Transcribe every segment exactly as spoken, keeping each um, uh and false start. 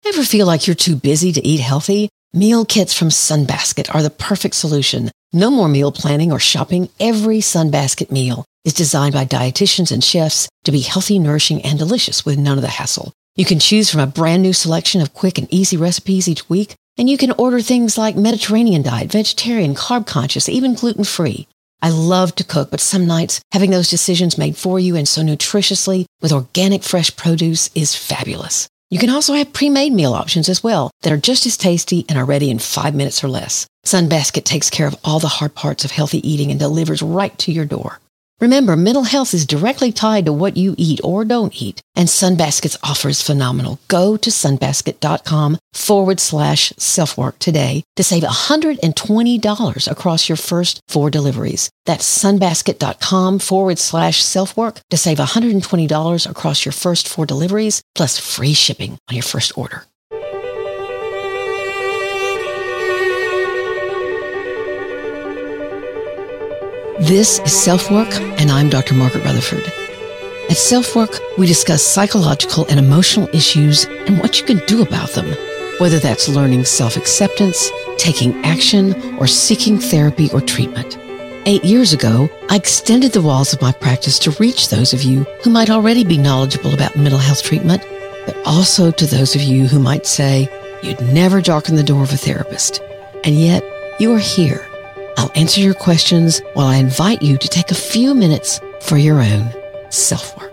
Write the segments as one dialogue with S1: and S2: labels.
S1: Ever feel like you're too busy to eat healthy? Meal kits from Sunbasket are the perfect solution. No more meal planning or shopping. Every Sunbasket meal is designed by dietitians and chefs to be healthy, nourishing, and delicious with none of the hassle. You can choose from a brand new selection of quick and easy recipes each week, and you can order things like Mediterranean diet, vegetarian, carb conscious, even gluten-free. I love to cook, but some nights having those decisions made for you and so nutritiously with organic fresh produce is fabulous. You can also have pre-made meal options as well that are just as tasty and are ready in five minutes or less. Sunbasket takes care of all the hard parts of healthy eating and delivers right to your door. Remember, mental health is directly tied to what you eat or don't eat, and Sunbasket's offer is phenomenal. Go to sunbasket.com forward slash self-work today to save one hundred twenty dollars across your first four deliveries. That's sunbasket.com forward slash self-work to save one hundred twenty dollars across your first four deliveries, plus free shipping on your first order. This is Self-Work, and I'm Doctor Margaret Rutherford. At Self-Work, we discuss psychological and emotional issues and what you can do about them, whether that's learning self-acceptance, taking action, or seeking therapy or treatment. Eight years ago, I extended the walls of my practice to reach those of you who might already be knowledgeable about mental health treatment, but also to those of you who might say you'd never darken the door of a therapist. And yet, you are here. I'll answer your questions while I invite you to take a few minutes for your own self-work.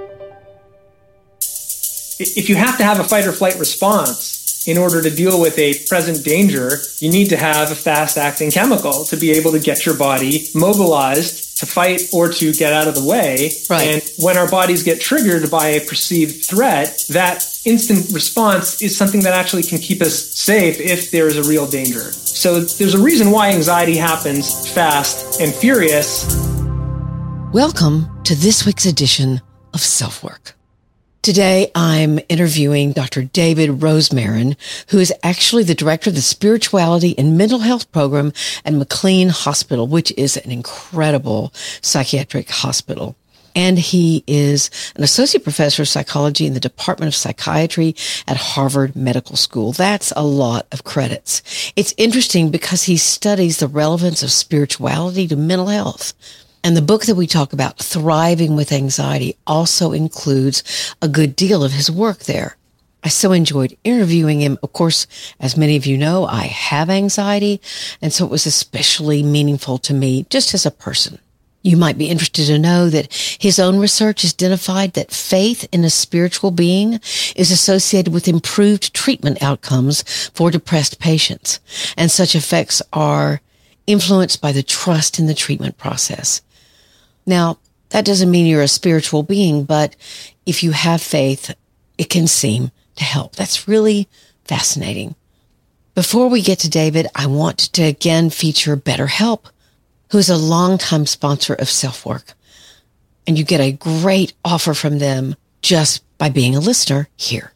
S2: If you have to have a fight or flight response in order to deal with a present danger, you need to have a fast-acting chemical to be able to get your body mobilized to fight or to get out of the way.
S1: Right.
S2: And when our bodies get triggered by a perceived threat, that instant response is something that actually can keep us safe if there is a real danger. So there's a reason why anxiety happens fast and furious.
S1: Welcome to this week's edition of Self-Work. Today, I'm interviewing Doctor David Rosmarin, who is actually the director of the Spirituality and Mental Health Program at McLean Hospital, which is an incredible psychiatric hospital. And he is an associate professor of psychology in the Department of Psychiatry at Harvard Medical School. That's a lot of credits. It's interesting because he studies the relevance of spirituality to mental health. And the book that we talk about, Thriving with Anxiety, also includes a good deal of his work there. I so enjoyed interviewing him. Of course, as many of you know, I have anxiety, and so it was especially meaningful to me just as a person. You might be interested to know that his own research has identified that faith in a spiritual being is associated with improved treatment outcomes for depressed patients, and such effects are influenced by the trust in the treatment process. Now, that doesn't mean you're a spiritual being, but if you have faith, it can seem to help. That's really fascinating. Before we get to David, I want to again feature BetterHelp, who is a longtime sponsor of Self-Work. And you get a great offer from them just by being a listener here.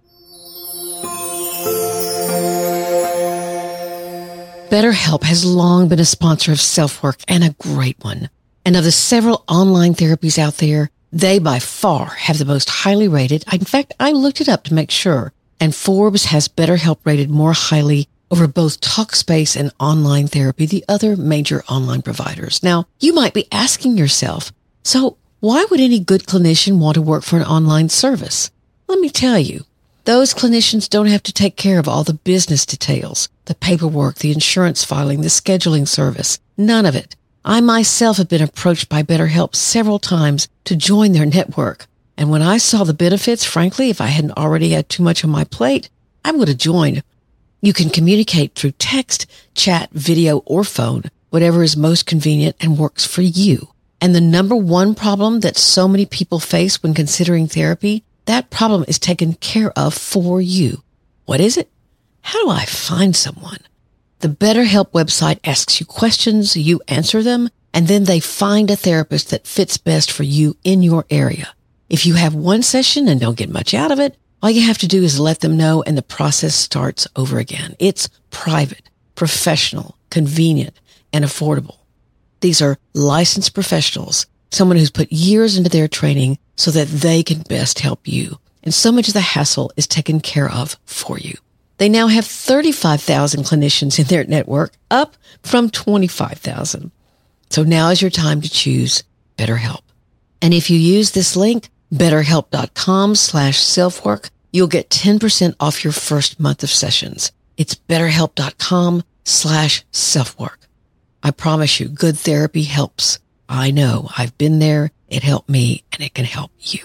S1: BetterHelp has long been a sponsor of Self-Work, and a great one. And of the several online therapies out there, they by far have the most highly rated. In fact, I looked it up to make sure. And Forbes has BetterHelp rated more highly over both Talkspace and Online Therapy, the other major online providers. Now, you might be asking yourself, so why would any good clinician want to work for an online service? Let me tell you, those clinicians don't have to take care of all the business details, the paperwork, the insurance filing, the scheduling service, none of it. I myself have been approached by BetterHelp several times to join their network. And when I saw the benefits, frankly, if I hadn't already had too much on my plate, I would have joined. You can communicate through text, chat, video, or phone, whatever is most convenient and works for you. And the number one problem that so many people face when considering therapy, that problem is taken care of for you. What is it? How do I find someone? The BetterHelp website asks you questions, you answer them, and then they find a therapist that fits best for you in your area. If you have one session and don't get much out of it, all you have to do is let them know and the process starts over again. It's private, professional, convenient, and affordable. These are licensed professionals, someone who's put years into their training so that they can best help you. and so much of the hassle is taken care of for you. They now have thirty-five thousand clinicians in their network, up from twenty-five thousand. So now is your time to choose BetterHelp. And if you use this link, betterhelp.com slash selfwork, you'll get ten percent off your first month of sessions. It's betterhelp.com slash selfwork. I promise you, good therapy helps. I know. I've been there. It helped me, and it can help you.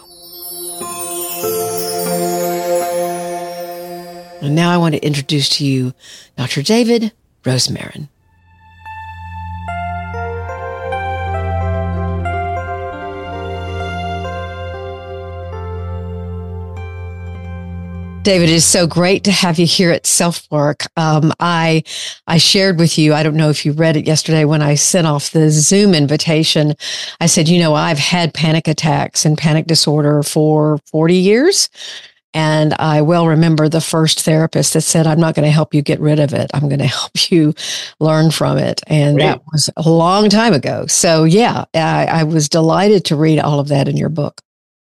S1: And now I want to introduce to you Doctor David Rosmarin. David, it is so great to have you here at Selfwork. Um, I I shared with you, I don't know if you read it yesterday when I sent off the Zoom invitation. I said, you know, I've had panic attacks and panic disorder for forty years. And I well remember the first therapist that said, I'm not going to help you get rid of it. I'm going to help you learn from it. And Great. That was a long time ago. So yeah, I, I was delighted to read all of that in your book.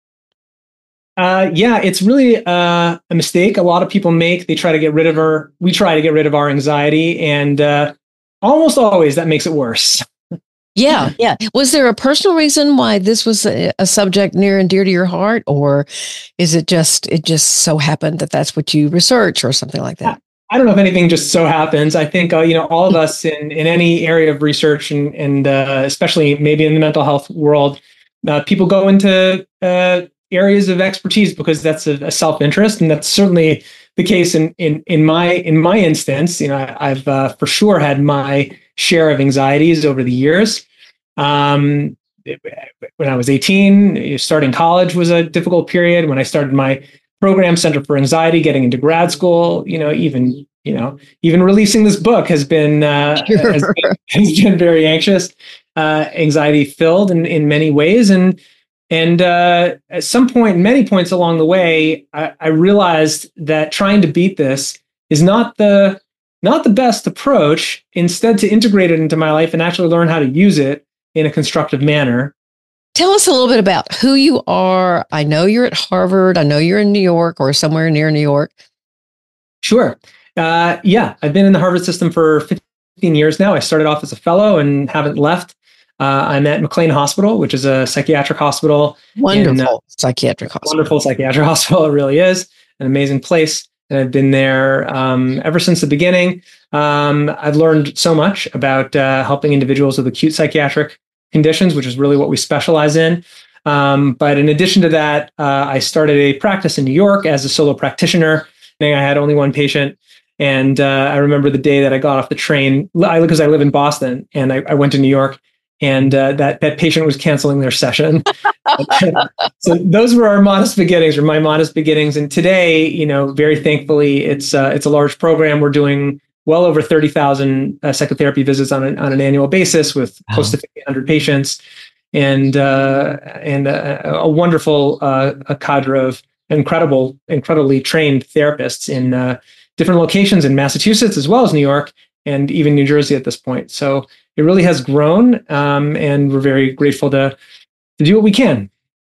S2: Uh, yeah, it's really uh, a mistake a lot of people make. They try to get rid of our, we try to get rid of our anxiety, and uh, almost always that makes it worse.
S1: Yeah, yeah. Was there a personal reason why this was a, a subject near and dear to your heart, or is it just, it just so happened that that's what you research or something like that?
S2: I don't know if anything just so happens. I think, uh, you know, all of us in, in any area of research, and, and uh, especially maybe in the mental health world, uh, people go into uh, areas of expertise because that's a, a self-interest, and that's certainly the case in in in my in my instance. You know, I, I've uh, for sure had my share of anxieties over the years. Um, when I was eighteen, starting college was a difficult period. When I started my program, Center for Anxiety, getting into grad school, you know, even you know, even releasing this book has been uh,
S1: sure.
S2: has, been, has been very anxious, uh, anxiety filled in in many ways, and. And uh, at some point, many points along the way, I, I realized that trying to beat this is not the not the best approach. Instead, to integrate it into my life and actually learn how to use it in a constructive manner.
S1: Tell us a little bit about who you are. I know you're at Harvard. I know you're in New York or somewhere near New York.
S2: Sure. Uh, yeah, I've been in the Harvard system for fifteen years now. I started off as a fellow and haven't left. Uh, I'm at McLean Hospital, which is a psychiatric hospital.
S1: Wonderful
S2: in, uh,
S1: psychiatric hospital.
S2: Wonderful psychiatric hospital. It really is an amazing place. And I've been there um, ever since the beginning. Um, I've learned so much about uh, helping individuals with acute psychiatric conditions, which is really what we specialize in. Um, but in addition to that, uh, I started a practice in New York as a solo practitioner. I had only one patient. And uh, I remember the day that I got off the train, because I, I live in Boston, and I, I went to New York. And uh, that that patient was canceling their session. So those were our modest beginnings, or my modest beginnings. And today, you know, very thankfully, it's uh, it's a large program. We're doing well over thirty thousand uh, psychotherapy visits on an on an annual basis with wow. close to fifteen hundred patients, and uh, and a, a wonderful uh, a cadre of incredible, incredibly trained therapists in uh, different locations in Massachusetts as well as New York and even New Jersey at this point. So it really has grown, um, and we're very grateful to to do what we can.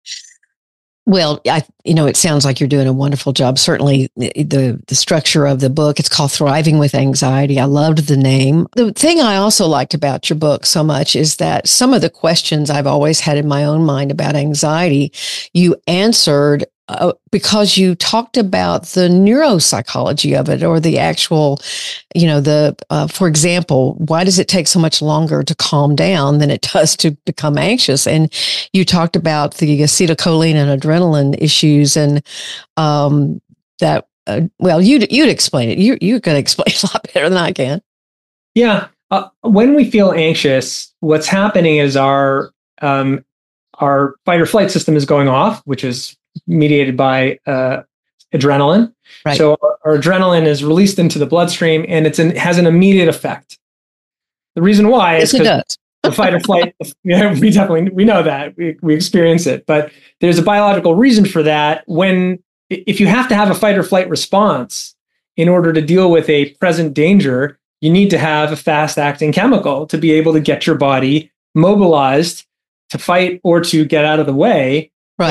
S1: Well, I, you know, it sounds like you're doing a wonderful job. Certainly the, the structure of the book, it's called Thriving with Anxiety. I loved the name. The thing I also liked about your book so much is that some of the questions I've always had in my own mind about anxiety, you answered uh, because you talked about the neuropsychology of it, or the actual, you know, the, uh, for example, why does it take so much longer to calm down than it does to become anxious? And you talked about the acetylcholine and adrenaline issues, and um, that, uh, well, you'd, you'd explain it. You, you can explain a lot better than I can.
S2: Yeah. Uh, when we feel anxious, what's happening is our, um, our fight or flight system is going off, which is mediated by uh, adrenaline. Right. So our, our adrenaline is released into the bloodstream, and it's an, it has an immediate effect. The reason why
S1: yes,
S2: is because the fight or flight, yeah, we definitely, we know that, we, we experience it, but there's a biological reason for that. When, if you have to have a fight or flight response in order to deal with a present danger, you need to have a fast acting chemical to be able to get your body mobilized to fight or to get out of the way.
S1: Right.
S2: And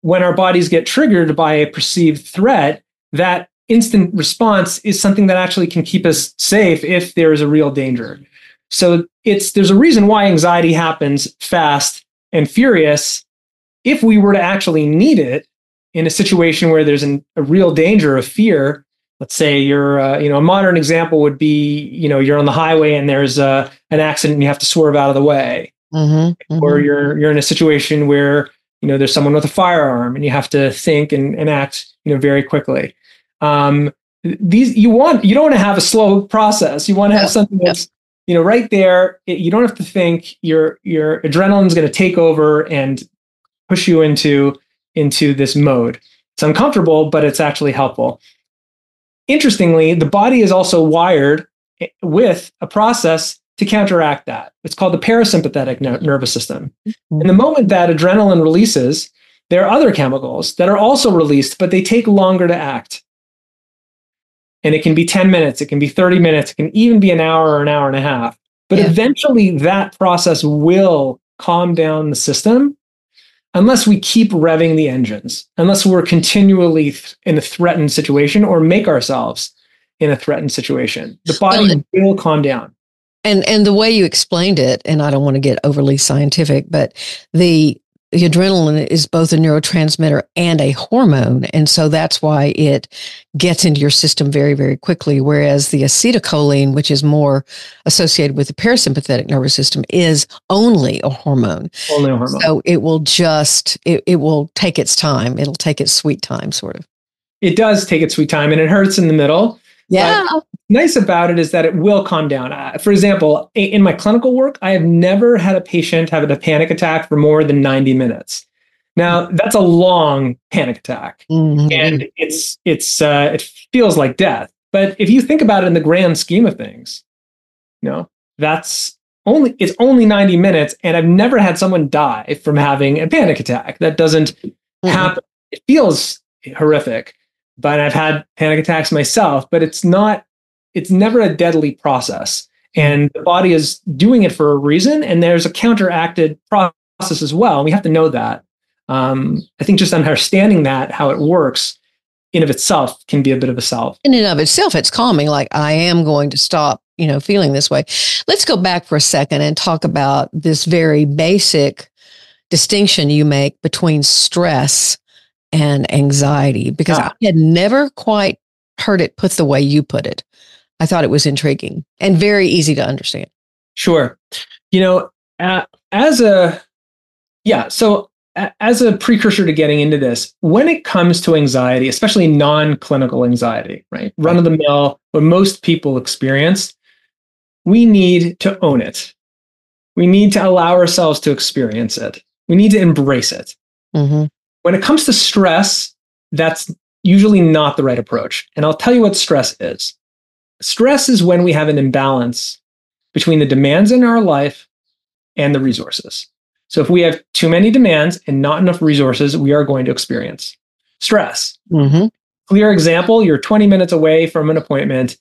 S2: when our bodies get triggered by a perceived threat, that instant response is something that actually can keep us safe if there is a real danger. So it's there's a reason why anxiety happens fast and furious. If we were to actually need it in a situation where there's an, a real danger of fear, let's say you're, uh, you know, a modern example would be, you know, you're on the highway and there's uh, an accident and you have to swerve out of the way,
S1: mm-hmm, mm-hmm.
S2: or you're you're in a situation where, you know, there's someone with a firearm and you have to think and, and act, you know, very quickly. Um, these you want you don't want to have a slow process. You want to have
S1: Yep.
S2: something that's, you know, right there. It, you don't have to think. Your your adrenaline's going to take over and push you into into this mode. It's uncomfortable, but it's actually helpful. Interestingly, the body is also wired with a process to counteract that. It's called the parasympathetic ner- nervous system.
S1: Mm-hmm.
S2: And the moment that adrenaline releases, there are other chemicals that are also released, but they take longer to act. And it can be ten minutes, it can be thirty minutes, it can even be an hour or an hour and a half. But
S1: Yeah.
S2: eventually that process will calm down the system unless we keep revving the engines, unless we're continually th- in a threatened situation or make ourselves in a threatened situation. The body
S1: Well,
S2: will calm down.
S1: And and the way you explained it, and I don't want to get overly scientific, but the, the adrenaline is both a neurotransmitter and a hormone. And so that's why it gets into your system very, very quickly. Whereas the acetylcholine, which is more associated with the parasympathetic nervous system, is only a hormone.
S2: Only a hormone.
S1: So it will just, it, it will take its time. It'll take its sweet time, sort of.
S2: It does take its sweet time and it hurts in the middle.
S1: Yeah.
S2: But nice about it is that it will calm down. Uh, for example, in my clinical work, I have never had a patient have a panic attack for more than ninety minutes. Now, that's a long panic attack,
S1: Mm-hmm.
S2: and it's it's uh, it feels like death. But if you think about it in the grand scheme of things, you know, that's only it's only ninety minutes, and I've never had someone die from having a panic attack. That doesn't
S1: Mm-hmm.
S2: happen. It feels horrific. But I've had panic attacks myself, but it's not, it's never a deadly process. And the body is doing it for a reason. And there's a counteracted process as well. And we have to know that. Um, I think just understanding that, how it works in of itself can be a bit of a self.
S1: In and of itself, it's calming. Like, I am going to stop, you know, feeling this way. Let's go back for a second and talk about this very basic distinction you make between stress and anxiety, because
S2: Ah.
S1: I had never quite heard it put the way you put it. I thought it was intriguing and very easy to understand.
S2: Sure. You know, uh, as a, yeah, so a, as a precursor to getting into this, when it comes to anxiety, especially non-clinical anxiety, right? Run of the mill, what most people experience, we need to own it. We need to allow ourselves to experience it. We need to embrace it.
S1: Mm-hmm.
S2: When it comes to stress, that's usually not the right approach. And I'll tell you what stress is. Stress is when we have an imbalance between the demands in our life and the resources. So if we have too many demands and not enough resources, we are going to experience stress.
S1: Mm-hmm.
S2: Clear example, you're twenty minutes away from an appointment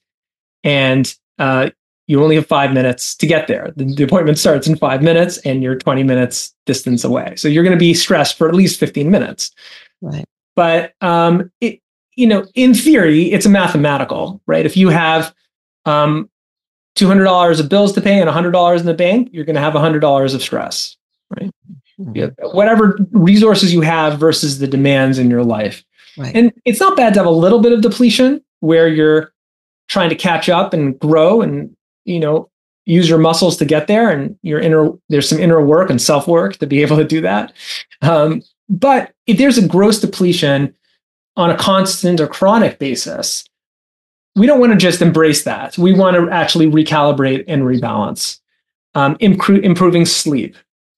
S2: and uh, you only have five minutes to get there. The, the appointment starts in five minutes and you're twenty minutes distance away. So you're going to be stressed for at least fifteen minutes.
S1: Right.
S2: But, um, it, you know, in theory, it's a mathematical, right? If you have um, two hundred dollars of bills to pay and one hundred dollars in the bank, you're going to have one hundred dollars of stress, right?
S1: Mm-hmm.
S2: You have whatever resources you have versus the demands in your life.
S1: Right.
S2: And it's not bad to have a little bit of depletion where you're trying to catch up and grow and, you know, use your muscles to get there, and your inner, there's some inner work and self-work to be able to do that. Um, but if there's a gross depletion on a constant or chronic basis, we don't want to just embrace that. We want to actually recalibrate and rebalance. Um, improve, improving sleep,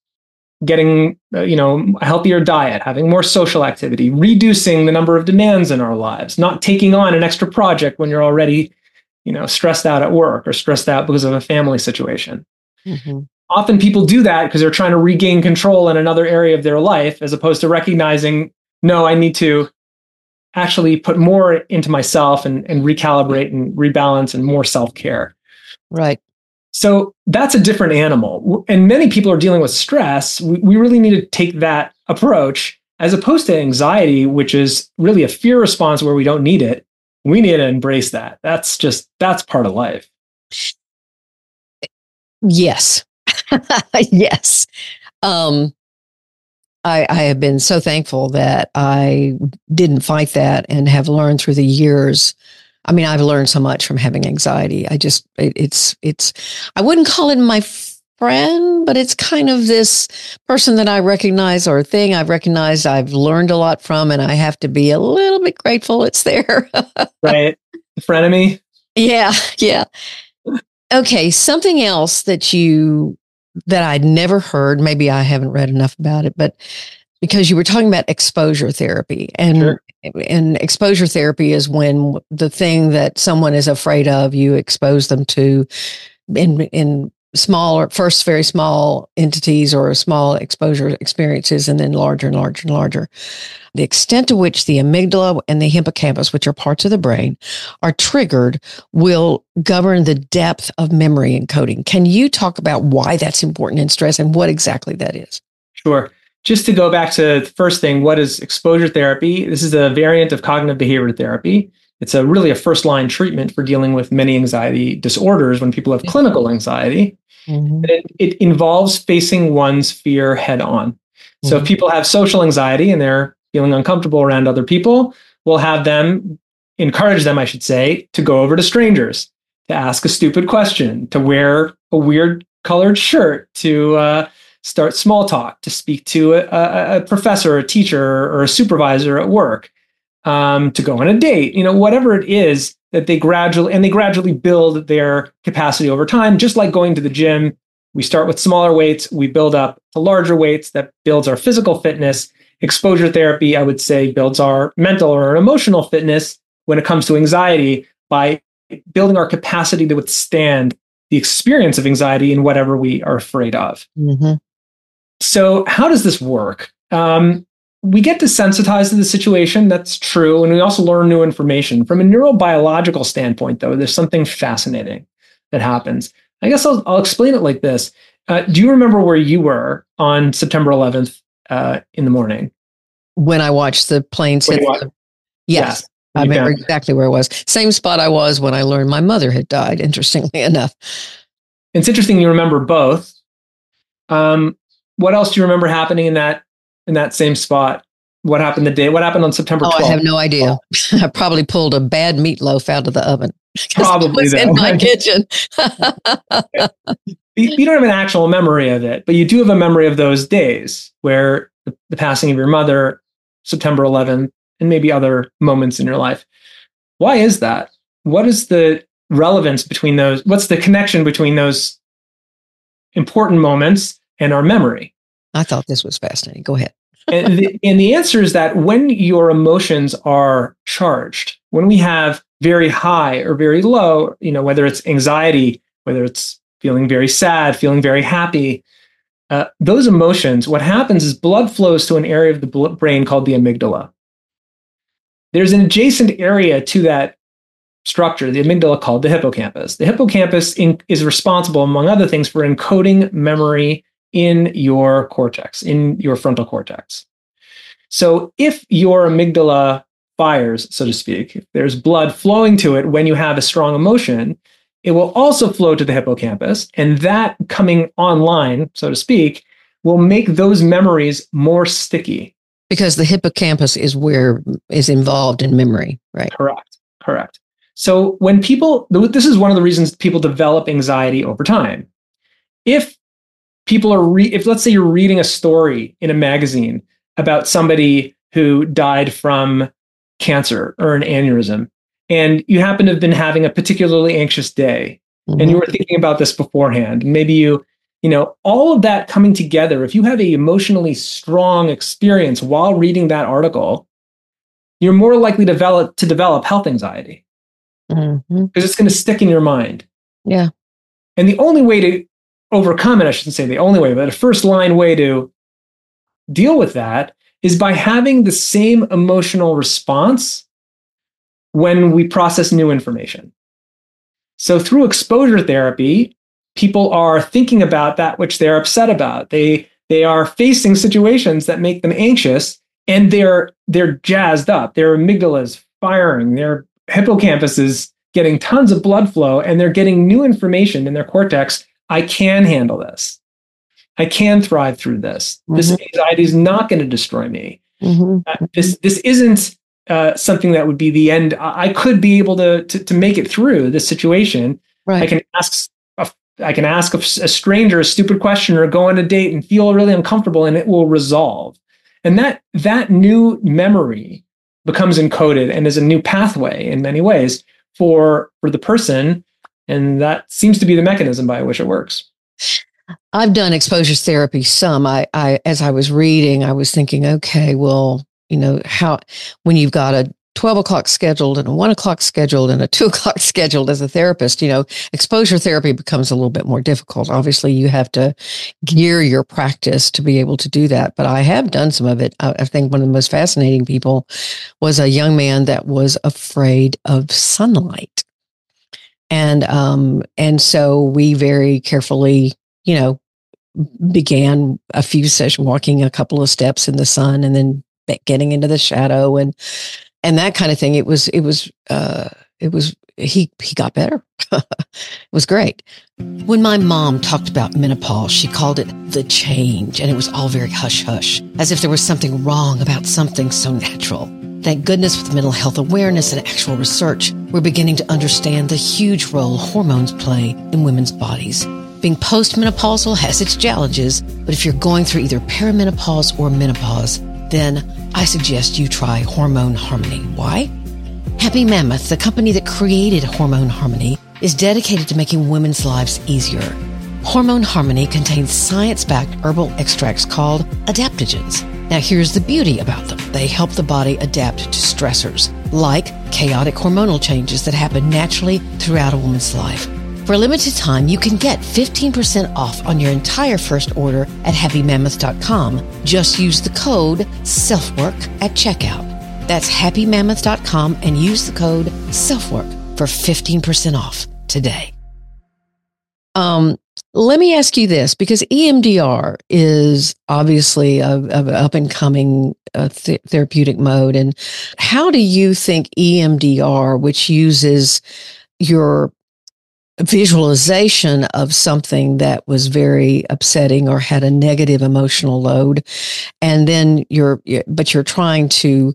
S2: getting, uh, you know, a healthier diet, having more social activity, reducing the number of demands in our lives, not taking on an extra project when you're already, you know, stressed out at work or stressed out because of a family situation.
S1: Mm-hmm.
S2: Often people do that because they're trying to regain control in another area of their life, as opposed to recognizing, no, I need to actually put more into myself and, and recalibrate and rebalance and more self-care.
S1: Right.
S2: So that's a different animal. And many people are dealing with stress. We, we really need to take that approach as opposed to anxiety, which is really a fear response where we don't need it. We need to embrace that. That's just, that's part of life.
S1: Yes. Yes. Um, I, I have been so thankful that I didn't fight that and have learned through the years. I mean, I've learned so much from having anxiety. I just, it, it's, it's, I wouldn't call it my friend, but it's kind of this person that I recognize or thing I've recognized I've learned a lot from, and I have to be a little bit grateful it's there.
S2: Right. The frenemy.
S1: Yeah. Yeah. Okay. Something else that you, that I'd never heard, maybe I haven't read enough about it, but because you were talking about exposure therapy, and, sure. and exposure therapy is when the thing that someone is afraid of, you expose them to in, in smaller, first very small entities or small exposure experiences, and then larger and larger and larger. The extent to which the amygdala and the hippocampus, which are parts of the brain, are triggered will govern the depth of memory encoding. Can you talk about why that's important in stress and what exactly that is?
S2: Sure. Just to go back to the first thing, what is exposure therapy? This is a variant of cognitive behavior therapy. It's a really a first line treatment for dealing with many anxiety disorders when people have clinical anxiety. Mm-hmm. It, it involves facing one's fear head on. Mm-hmm. So if people have social anxiety and they're feeling uncomfortable around other people, we'll have them, encourage them, I should say, to go over to strangers, to ask a stupid question, to wear a weird colored shirt, to uh, start small talk, to speak to a, a professor, a teacher, or a supervisor at work, um, to go on a date, you know, whatever it is that they gradually, and they gradually build their capacity over time, just like going to the gym. We start with smaller weights, we build up to larger weights that builds our physical fitness. Exposure therapy, I would say, builds our mental or emotional fitness when it comes to anxiety by building our capacity to withstand the experience of anxiety in whatever we are afraid of. Mm-hmm. So how does this work? Um, we get desensitized to the situation. That's true. And we also learn new information. From a neurobiological standpoint, though, there's something fascinating that happens. I guess I'll, I'll explain it like this. Uh, do you remember where you were on September eleventh uh, in the morning?
S1: When I watched the planes hit. The, yes, yeah, I remember exactly where I was. Same spot I was when I learned my mother had died, interestingly enough.
S2: It's interesting you remember both. Um, what else do you remember happening in that in that same spot? What happened the day? What happened on September twelfth?
S1: Oh, I have no idea. I probably pulled a bad meatloaf out of the oven.
S2: Probably
S1: it was in my kitchen.
S2: you, you don't have an actual memory of it, but you do have a memory of those days where the, the passing of your mother, September eleventh, and maybe other moments in your life. Why is that? What is the relevance between those? What's the connection between those important moments and our memory?
S1: I thought this was fascinating. Go ahead.
S2: and, the, and the answer is that when your emotions are charged, when we have very high or very low, you know, whether it's anxiety, whether it's feeling very sad, feeling very happy, uh, those emotions, what happens is blood flows to an area of the brain called the amygdala. There's an adjacent area to that structure, the amygdala, called the hippocampus. The hippocampus in, is responsible, among other things, for encoding memory in your cortex, in your frontal cortex. So if your amygdala fires, so to speak, if there's blood flowing to it when you have a strong emotion, it will also flow to the hippocampus, and that coming online, so to speak, will make those memories more sticky.
S1: Because the hippocampus is where is involved in memory, right?
S2: Correct, correct. So when people, this is one of the reasons people develop anxiety over time. If people are, re, if let's say you're reading a story in a magazine about somebody who died from cancer or an aneurysm, and you happen to have been having a particularly anxious day, mm-hmm. and you were thinking about this beforehand, maybe you, you know, all of that coming together, if you have a emotionally strong experience while reading that article, you're more likely to develop, to develop health anxiety, because mm-hmm. it's going to stick in your mind.
S1: Yeah.
S2: And the only way to overcome it, I shouldn't say the only way, but a first line way to deal with that is by having the same emotional response when we process new information. So through exposure therapy, people are thinking about that which they're upset about. They, they are facing situations that make them anxious, and they're they're jazzed up. Their amygdala is firing. Their hippocampus is getting tons of blood flow, and they're getting new information in their cortex. I can handle this. I can thrive through this. Mm-hmm. This anxiety is not going to destroy me. Mm-hmm. Uh, this this isn't uh, something that would be the end. I, I could be able to, to to make it through this situation.
S1: Right.
S2: I can ask a, I can ask a, a stranger a stupid question or go on a date and feel really uncomfortable, and it will resolve. And that that new memory becomes encoded and is a new pathway in many ways for for the person, and that seems to be the mechanism by which it works.
S1: I've done exposure therapy some. I, I, as I was reading, I was thinking, okay, well, you know, how, when you've got a twelve o'clock scheduled and a one o'clock scheduled and a two o'clock scheduled as a therapist, you know, exposure therapy becomes a little bit more difficult. Obviously, you have to gear your practice to be able to do that. But I have done some of it. I, I think one of the most fascinating people was a young man that was afraid of sunlight. And, um, and so we very carefully, you know, began a few sessions, walking a couple of steps in the sun and then getting into the shadow and, and that kind of thing. It was, it was, uh, it was, he, he got better. It was great. When my mom talked about menopause, she called it the change, and it was all very hush hush, as if there was something wrong about something so natural. Thank goodness with mental health awareness and actual research, we're beginning to understand the huge role hormones play in women's bodies. Being postmenopausal has its challenges, but if you're going through either perimenopause or menopause, then I suggest you try Hormone Harmony. Why? Happy Mammoth, the company that created Hormone Harmony, is dedicated to making women's lives easier. Hormone Harmony contains science-backed herbal extracts called adaptogens. Now here's the beauty about them. They help the body adapt to stressors, like chaotic hormonal changes that happen naturally throughout a woman's life. For a limited time, you can get fifteen percent off on your entire first order at happy mammoth dot com. Just use the code SELFWORK at checkout. That's happy mammoth dot com and use the code SELFWORK for fifteen percent off today. Um, let me ask you this, because E M D R is obviously a, a up and coming uh, th- therapeutic mode. And how do you think E M D R, which uses your visualization of something that was very upsetting or had a negative emotional load, and then you're, but you're trying to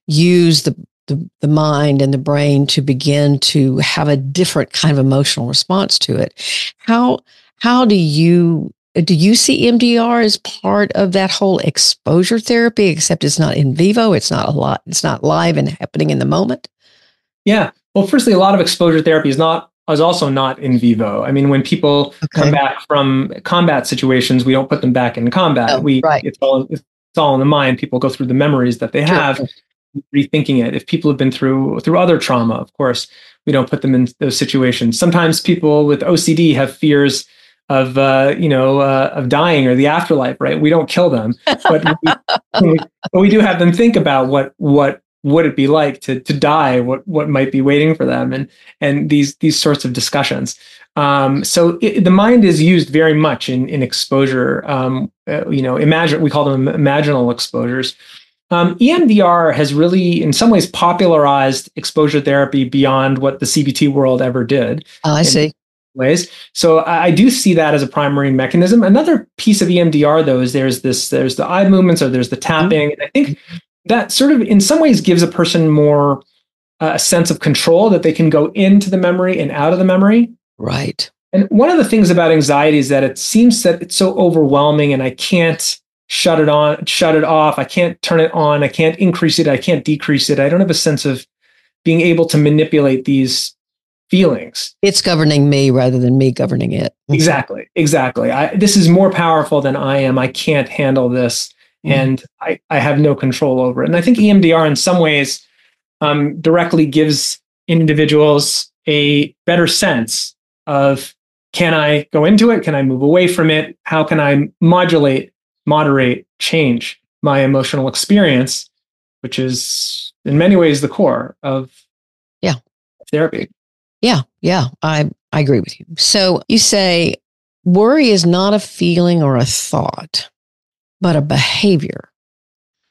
S1: use the, the, the mind and the brain to begin to have a different kind of emotional response to it. How, how do you, do you see E M D R as part of that whole exposure therapy, except it's not in vivo, it's not a lot, it's not live and happening in the moment?
S2: Yeah. Well, firstly, a lot of exposure therapy is not is also not in vivo. I mean, when people okay. come back from combat situations, we don't put them back in combat.
S1: Oh,
S2: we
S1: right.
S2: it's all it's all in the mind. People go through the memories that they have, sure. rethinking it. If people have been through through other trauma, of course, we don't put them in those situations. Sometimes people with O C D have fears of uh, you know uh, of dying or the afterlife. Right? We don't kill them, but we, but we do have them think about what what. would it be like to to die? What what might be waiting for them, and and these these sorts of discussions. Um, so it, the mind is used very much in in exposure. Um, uh, you know, imagine we call them imaginal exposures. Um, E M D R has really, in some ways, popularized exposure therapy beyond what the C B T world ever did.
S1: Oh, I see.
S2: Ways. So I, I do see that as a primary mechanism. Another piece of E M D R, though, is there's this there's the eye movements or there's the tapping. Mm-hmm. And I think that sort of, in some ways, gives a person more uh, a sense of control, that they can go into the memory and out of the memory.
S1: Right.
S2: And one of the things about anxiety is that it seems that it's so overwhelming, and I can't shut it on, shut it off. I can't turn it on. I can't increase it. I can't decrease it. I don't have a sense of being able to manipulate these feelings.
S1: It's governing me rather than me governing it.
S2: Exactly. Exactly. I, this is more powerful than I am. I can't handle this. And I, I have no control over it. And I think E M D R in some ways um, directly gives individuals a better sense of, can I go into it? Can I move away from it? How can I modulate, moderate, change my emotional experience, which is in many ways the core of
S1: yeah.
S2: therapy.
S1: Yeah, yeah, I, I agree with you. So you say worry is not a feeling or a thought, but a behavior.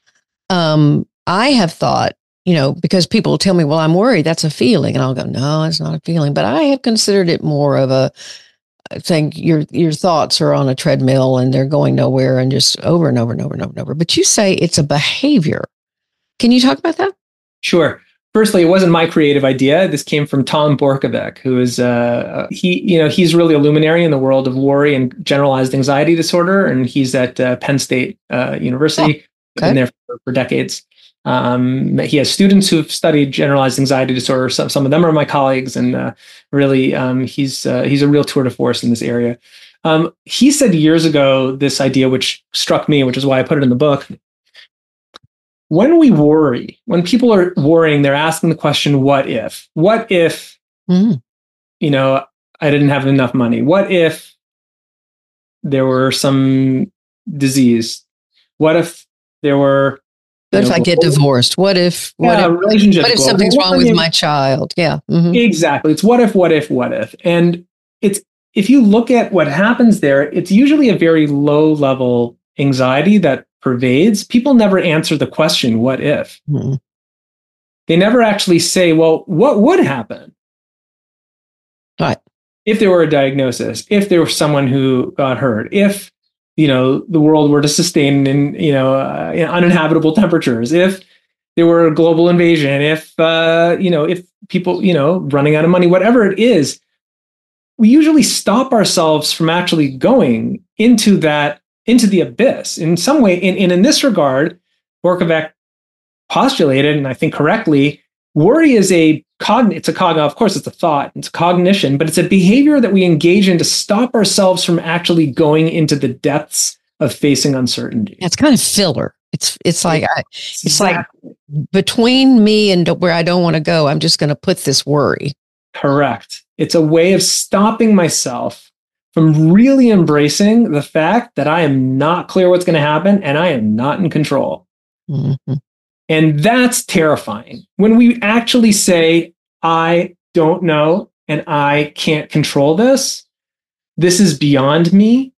S1: um, I have thought, you know, because people tell me, well, I'm worried, that's a feeling. And I'll go, no, it's not a feeling. But I have considered it more of a thing. Your your thoughts are on a treadmill and they're going nowhere and just over and over and over and over and over. But you say it's a behavior. Can you talk about that?
S2: Sure. Firstly, it wasn't my creative idea. This came from Tom Borkovec, who is uh, he. You know, he's really a luminary in the world of worry and generalized anxiety disorder, and he's at uh, Penn State uh, University. Oh, okay. Been there for, for decades. Um, he has students who've studied generalized anxiety disorder. Some some of them are my colleagues, and uh, really, um, he's uh, he's a real tour de force in this area. Um, he said years ago this idea, which struck me, which is why I put it in the book. When we worry, when people are worrying, they're asking the question, what if? What if, mm. you know, I didn't have enough money? What if there were some disease? What if there were...
S1: What if know, I get divorced? What if, what
S2: yeah,
S1: if,
S2: relationships
S1: what if something's wrong with my child? Yeah.
S2: Mm-hmm. Exactly. It's what if, what if, what if. And it's, if you look at what happens there, it's usually a very low level anxiety that pervades. People never answer the question, what if? Mm-hmm. They never actually say, well, what would happen?
S1: Right.
S2: If there were a diagnosis, if there was someone who got hurt, if, you know, the world were to sustain in, you know, uh, in uninhabitable temperatures, if there were a global invasion, if, uh, you know, if people, you know, running out of money, whatever it is, we usually stop ourselves from actually going into that into the abyss in some way. And, and in this regard, Borkovec postulated, and I think correctly, worry is a cogn. It's a cog. Of course, it's a thought. It's a cognition, but it's a behavior that we engage in to stop ourselves from actually going into the depths of facing uncertainty.
S1: It's kind of filler. It's it's like I, it's exactly. like between me and where I don't want to go, I'm just going to put this worry.
S2: Correct. It's a way of stopping myself from really embracing the fact that I am not clear what's going to happen and I am not in control. Mm-hmm. And that's terrifying. When we actually say, I don't know and I can't control this, this is beyond me,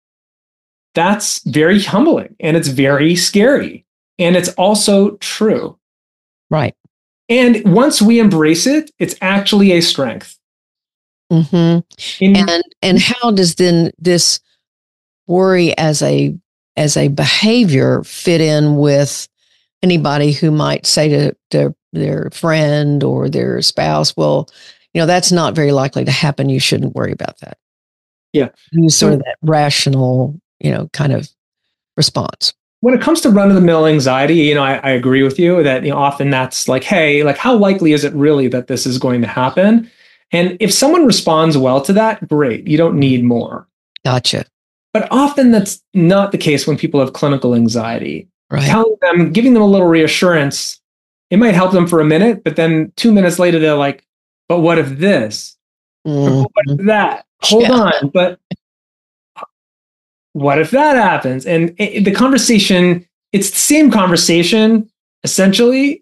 S2: that's very humbling and it's very scary. And it's also true.
S1: Right.
S2: And once we embrace it, it's actually a strength.
S1: Mm-hmm. In, and and how does then this worry as a as a behavior fit in with anybody who might say to their their friend or their spouse, well, you know, that's not very likely to happen. You shouldn't worry about that.
S2: Yeah.
S1: Use sort of that rational, you know, kind of response.
S2: When it comes to run-of-the-mill anxiety, you know, I, I agree with you that, you know, often that's like, hey, like how likely is it really that this is going to happen? And if someone responds well to that, great. You don't need more.
S1: Gotcha.
S2: But often that's not the case when people have clinical anxiety.
S1: Right.
S2: Telling them, giving them a little reassurance, it might help them for a minute, but then two minutes later, they're like, but what if this? Mm-hmm. What if that? Hold yeah. on, but what if that happens? And it, the conversation, it's the same conversation, essentially,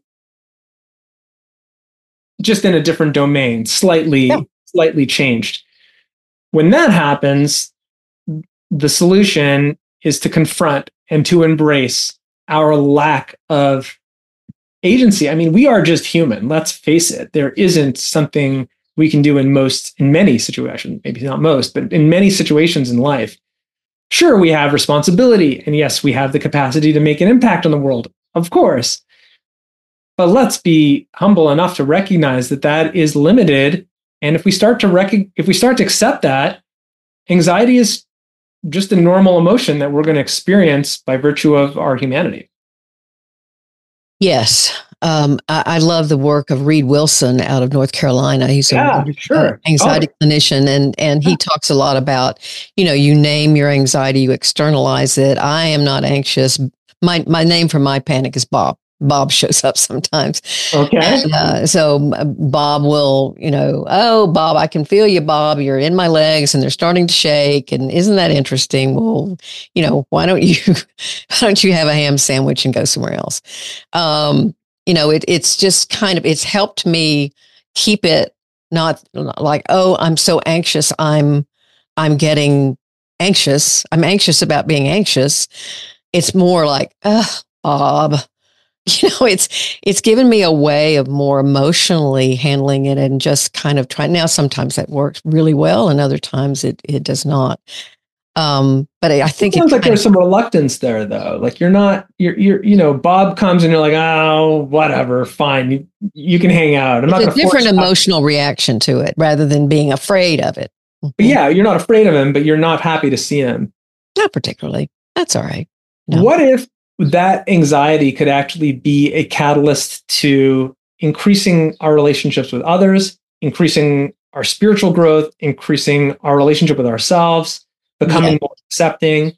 S2: just in a different domain, slightly, yeah. slightly changed. When that happens, the solution is to confront and to embrace our lack of agency. I mean, we are just human. Let's face it. There isn't something we can do in most, in many situations, maybe not most, but in many situations in life. Sure, we have responsibility. And yes, we have the capacity to make an impact on the world, of course. But let's be humble enough to recognize that that is limited. And if we start to rec- if we start to accept that, anxiety is just a normal emotion that we're going to experience by virtue of our humanity.
S1: Yes. Um, I, I love the work of Reed Wilson out of North Carolina. He's
S2: yeah,
S1: a
S2: sure.
S1: anxiety oh. clinician, and, and he yeah. talks a lot about, you know, you name your anxiety, you externalize it. I am not anxious. My my name for my panic is Bob. Bob shows up sometimes.
S2: Okay.
S1: And, uh, so Bob will, you know, oh, Bob, I can feel you, Bob. You're in my legs and they're starting to shake. And isn't that interesting? Well, you know, why don't you, why don't you have a ham sandwich and go somewhere else? Um, you know, it, it's just kind of, it's helped me keep it not like, oh, I'm so anxious. I'm, I'm getting anxious. I'm anxious about being anxious. It's more like, oh, Bob, you know, it's it's given me a way of more emotionally handling it and just kind of trying. Now, sometimes that works really well, and other times it it does not. Um, but I, I think
S2: it sounds like there's some reluctance there, though. Like you're not, you're, you're, you know, Bob comes and you're like, oh, whatever, fine, you, you can hang out. I'm
S1: it's
S2: not
S1: a different emotional reaction to it rather than being afraid of it.
S2: But yeah, you're not afraid of him, but you're not happy to see him.
S1: Not particularly. That's all right. No.
S2: What if that anxiety could actually be a catalyst to increasing our relationships with others, increasing our spiritual growth, increasing our relationship with ourselves, becoming yeah. more accepting?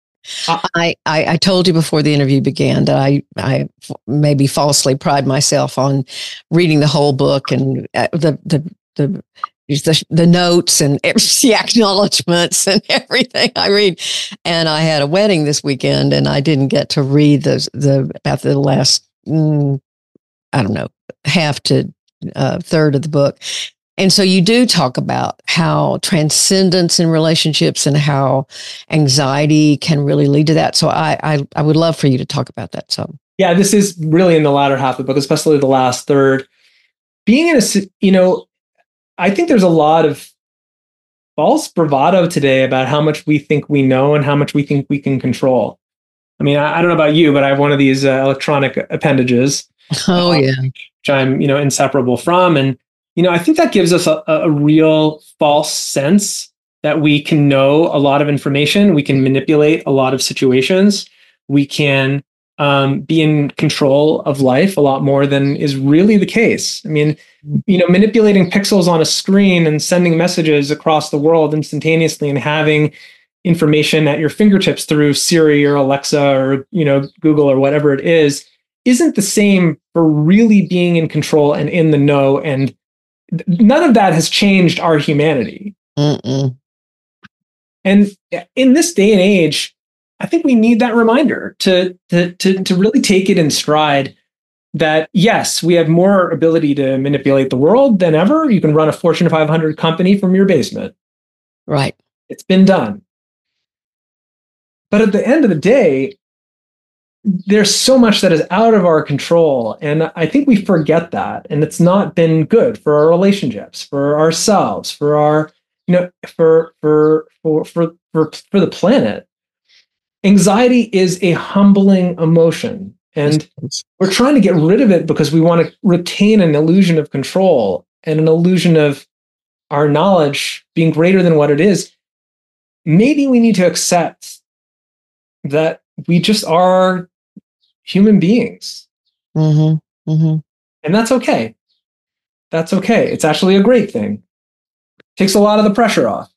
S1: I, I, I told you before the interview began that I, I maybe falsely pride myself on reading the whole book and the, the, the, the, the notes and the acknowledgments and everything I read. And I had a wedding this weekend and I didn't get to read those, the, about the last, mm, I don't know, half to uh, third of the book. And so you do talk about how transcendence in relationships and how anxiety can really lead to that. So I, I, I would love for you to talk about that. So
S2: yeah, this is really in the latter half of the book, especially the last third. Being in a, you know, I think there's a lot of false bravado today about how much we think we know and how much we think we can control. I mean, I, I don't know about you, but I have one of these uh, electronic appendages.
S1: Oh
S2: um,
S1: yeah,
S2: which I'm, you know, inseparable from. And you know, I think that gives us a, a real false sense that we can know a lot of information. We can manipulate a lot of situations. We can um, be in control of life a lot more than is really the case. I mean, you know, manipulating pixels on a screen and sending messages across the world instantaneously and having information at your fingertips through Siri or Alexa or, you know, Google or whatever it is, isn't the same for really being in control and in the know. And none of that has changed our humanity.
S1: Mm-mm.
S2: And in this day and age, I think we need that reminder to, to, to, to really take it in stride that, yes, we have more ability to manipulate the world than ever. You can run a Fortune five hundred company from your basement.
S1: Right.
S2: It's been done. But at the end of the day, there's so much that is out of our control. And I think we forget that. And it's not been good for our relationships, for ourselves, for our, you know, for, for, for, for, for, for the planet. Anxiety is a humbling emotion. And we're trying to get rid of it because we want to retain an illusion of control and an illusion of our knowledge being greater than what it is. Maybe we need to accept that we just are human beings.
S1: Mm-hmm. Mm-hmm.
S2: And that's okay. That's okay. It's actually a great thing. Takes a lot of the pressure off.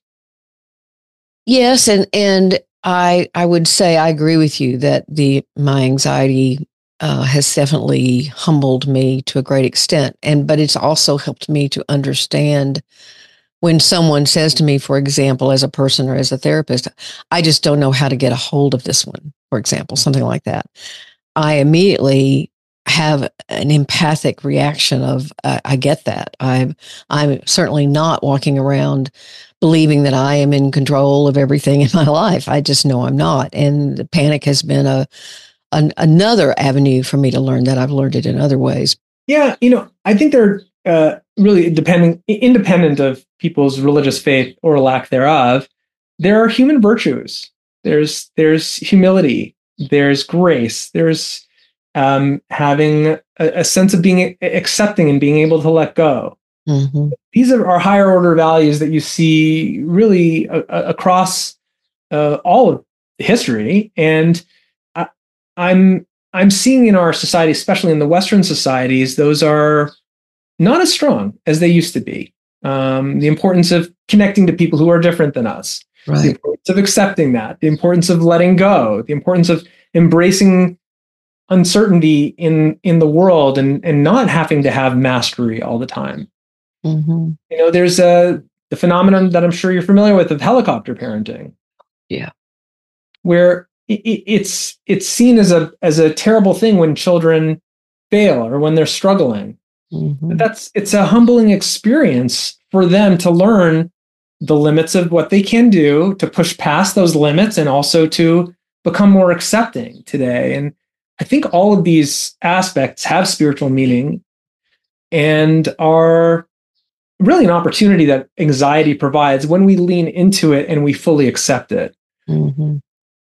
S1: Yes, and and I I would say I agree with you that the my anxiety uh, has definitely humbled me to a great extent, and but it's also helped me to understand when someone says to me, for example, as a person or as a therapist, I just don't know how to get a hold of this one, for example, something like that. I immediately have an empathic reaction of, uh, I get that. I'm, I'm certainly not walking around believing that I am in control of everything in my life. I just know I'm not. And the panic has been a, an, another avenue for me to learn that. I've learned it in other ways.
S2: Yeah. You know, I think they're uh, really depending, independent of people's religious faith or lack thereof. There are human virtues. There's, there's humility. There's grace. There's um, having a, a sense of being accepting and being able to let go.
S1: Mm-hmm.
S2: These are our higher order values that you see really uh, across uh, all of history. And I, I'm I'm seeing in our society, especially in the Western societies, those are not as strong as they used to be. Um, the importance of connecting to people who are different than us.
S1: Right.
S2: The importance of accepting that, the importance of letting go, the importance of embracing uncertainty in, in the world and, and not having to have mastery all the time.
S1: Mm-hmm.
S2: You know, there's a, the phenomenon that I'm sure you're familiar with of helicopter parenting.
S1: Yeah.
S2: Where it, it's, it's seen as a, as a terrible thing when children fail or when they're struggling.
S1: Mm-hmm.
S2: But that's, it's a humbling experience for them to learn the limits of what they can do, to push past those limits and also to become more accepting today. And I think all of these aspects have spiritual meaning and are really an opportunity that anxiety provides when we lean into it and we fully accept it.
S1: Mm-hmm.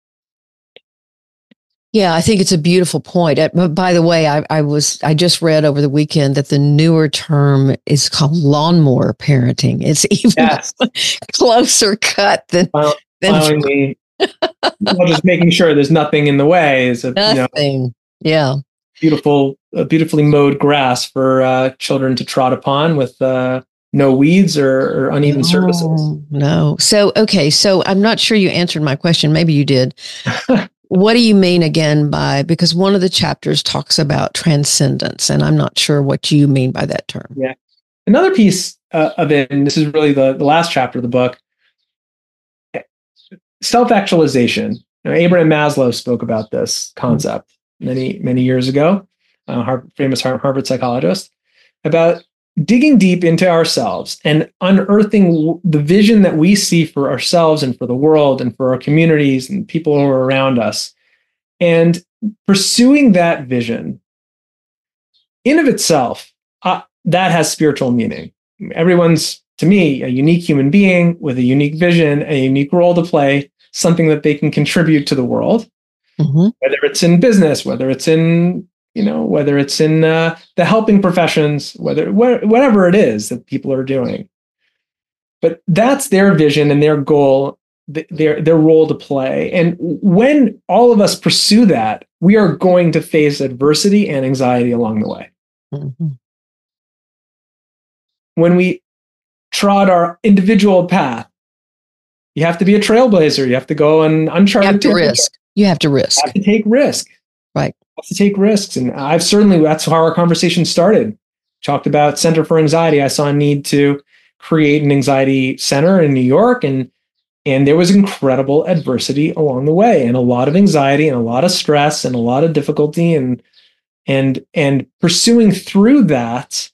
S1: Yeah, I think it's a beautiful point. Uh, By the way, I, I was I just read over the weekend that the newer term is called lawnmower parenting. It's even
S2: Yes.
S1: closer cut than,
S2: Well,
S1: than
S2: finally, well, just making sure there's nothing in the way is a
S1: nothing.
S2: You know,
S1: yeah,
S2: beautiful, uh, beautifully mowed grass for uh, children to trot upon with uh, no weeds or, or uneven
S1: no,
S2: surfaces.
S1: No. So okay, so I'm not sure you answered my question. Maybe you did. What do you mean again by, because one of the chapters talks about transcendence, and I'm not sure what you mean by that term.
S2: Yeah. Another piece uh, of it, and this is really the, the last chapter of the book, self-actualization. Now, Abraham Maslow spoke about this concept many, many years ago, a Harvard, famous Harvard psychologist, about digging deep into ourselves and unearthing the vision that we see for ourselves and for the world and for our communities and people who are around us, and pursuing that vision in of itself, uh, that has spiritual meaning. Everyone's, to me, a unique human being with a unique vision, a unique role to play, something that they can contribute to the world, mm-hmm. whether it's in business, whether it's in you know, whether it's in uh, the helping professions, whether wh- whatever it is that people are doing. But that's their vision and their goal, th- their their role to play. And when all of us pursue that, we are going to face adversity and anxiety along the way. Mm-hmm. When we trod our individual path, you have to be a trailblazer. You have to go on uncharted
S1: territory. You have to risk. You have to risk.
S2: You have to take risk.
S1: Right.
S2: To take risks. And I've certainly, that's how our conversation started. Talked about Center for Anxiety. I saw a need to create an anxiety center in New York. And, and there was incredible adversity along the way, and a lot of anxiety and a lot of stress and a lot of difficulty. And, and, and pursuing through that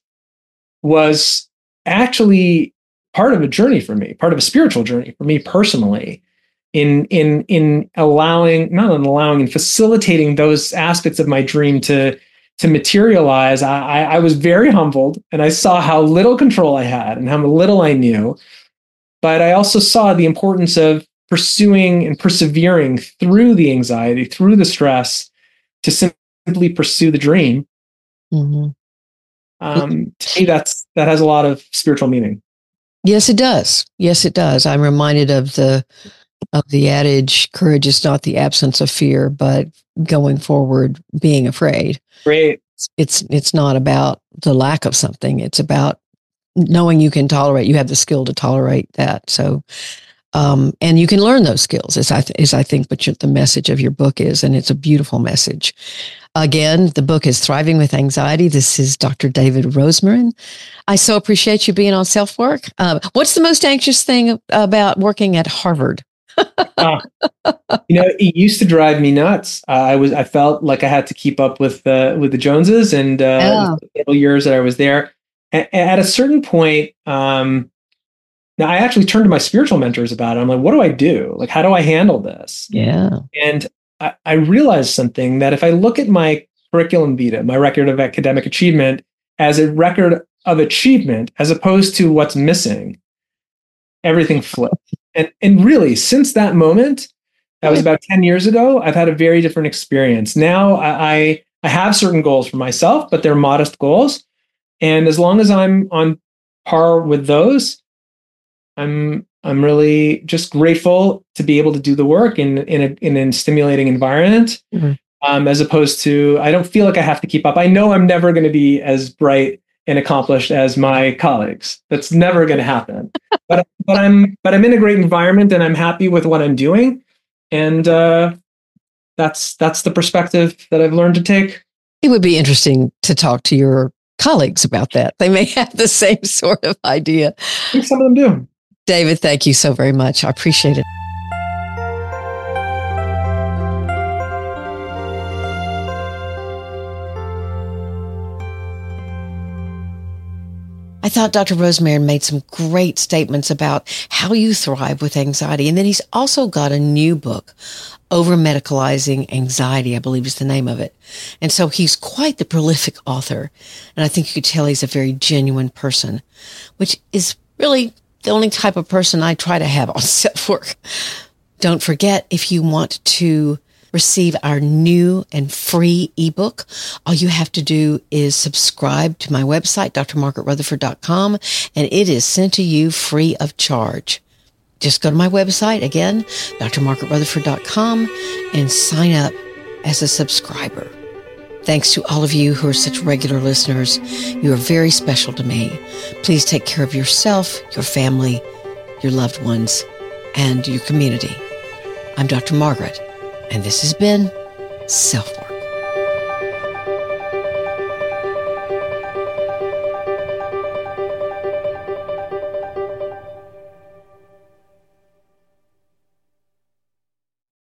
S2: was actually part of a journey for me, part of a spiritual journey for me personally. In in in allowing, not in allowing, in facilitating those aspects of my dream to to materialize, I, I was very humbled, and I saw how little control I had and how little I knew. But I also saw the importance of pursuing and persevering through the anxiety, through the stress, to simply pursue the dream. Mm-hmm. Um, to me, that's that has a lot of spiritual meaning.
S1: Yes, it does. Yes, it does. I'm reminded of the. of the adage, courage is not the absence of fear, but going forward, being afraid.
S2: Great.
S1: It's, it's not about the lack of something. It's about knowing you can tolerate, you have the skill to tolerate that. So, um, and you can learn those skills, is I, th- is I think what your, the message of your book is, and it's a beautiful message. Again, the book is Thriving with Anxiety. This is Doctor David Rosmarin. I so appreciate you being on Self Work. Uh, what's the most anxious thing about working at Harvard?
S2: uh, you know, it used to drive me nuts. Uh, I was, I felt like I had to keep up with uh, with the Joneses, and uh, yeah. the several years that I was there. A- at a certain point, um, now I actually turned to my spiritual mentors about it. I'm like, what do I do? Like, how do I handle this?
S1: Yeah.
S2: And I, I realized something, that if I look at my curriculum vitae, my record of academic achievement, as a record of achievement, as opposed to what's missing, everything flipped. And and really, since that moment, that was about ten years ago, I've had a very different experience. Now I, I have certain goals for myself, but they're modest goals. And as long as I'm on par with those, I'm I'm really just grateful to be able to do the work in in a in a stimulating environment, mm-hmm. um, as opposed to, I don't feel like I have to keep up. I know I'm never going to be as bright and accomplished as my colleagues. That's never going to happen. But but I'm but I'm in a great environment, and I'm happy with what I'm doing, and uh, that's that's the perspective that I've learned to take.
S1: It would be interesting to talk to your colleagues about that. They may have the same sort of idea.
S2: I think some of them do.
S1: David, thank you so very much. I appreciate it. I thought Doctor Rosemarin made some great statements about how you thrive with anxiety. And then he's also got a new book, Over Medicalizing Anxiety, I believe is the name of it. And so he's quite the prolific author. And I think you could tell he's a very genuine person, which is really the only type of person I try to have on Self-Work. Don't forget, if you want to receive our new and free ebook, all you have to do is subscribe to my website, d r margaret rutherford dot com, and it is sent to you free of charge. Just go to my website, again, d r margaret rutherford dot com, and sign up as a subscriber. Thanks to all of you who are such regular listeners. You are very special to me. Please take care of yourself, your family, your loved ones, and your community. I'm Doctor Margaret, and this has been Self-Work.